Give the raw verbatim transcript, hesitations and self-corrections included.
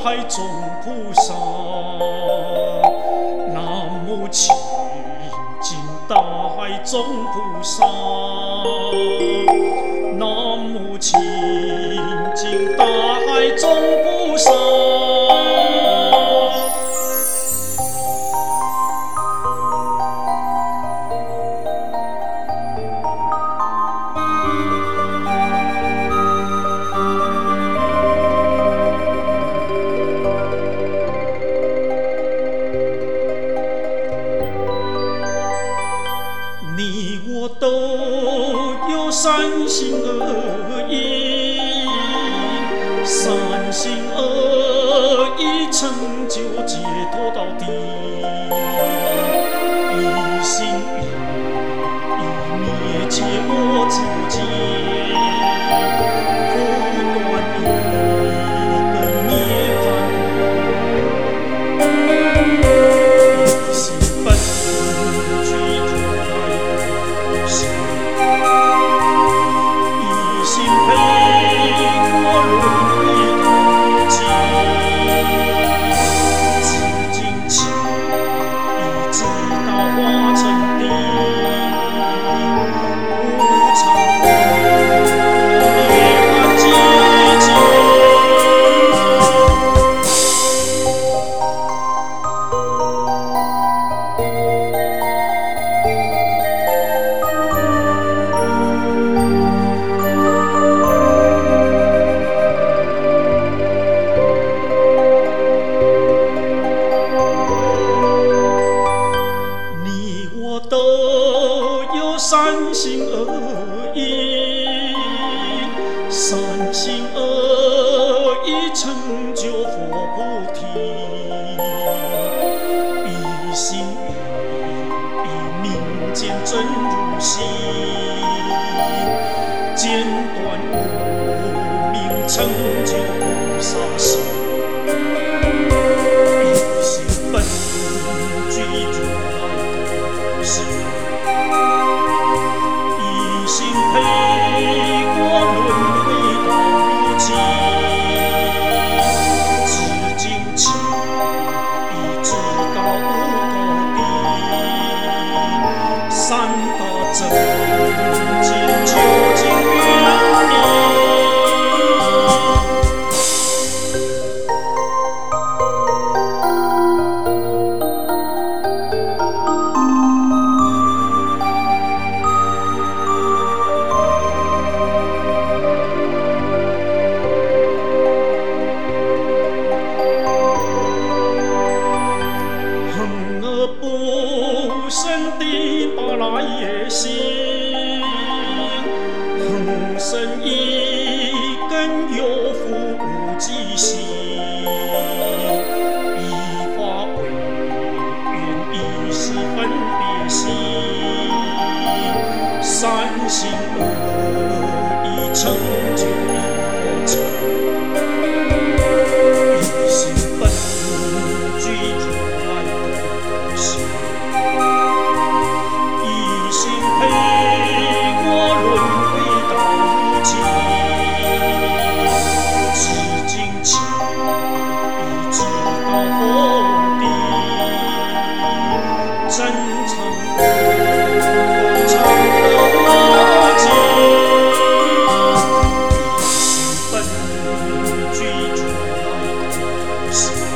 海中菩萨，南无清净大海中菩萨，南无清净大海中菩萨。你我都有善心恶意，善心恶意成就解脱到底，一心一意灭解我自己，不断一根涅槃，一心本具如来。一心配过轮回途径，自尽起，一直到化成地，无常涅槃寂静。都有善心恶意，善心恶意成就佛菩提，一心一意明见真如心，间断无明成就菩萨行，一心本具如来是一心配过轮回到今，自尽起，一直到无高低，三大正见究竟圆明。不生的巴拉耶心，恒生一根有福无极心，依法为缘亦是分别心，善心恶意成就一佛成，一心本具如来的心。一心配过轮回到今，自尽起，一直到佛地，真诚无常的化解，一心本具如来的心。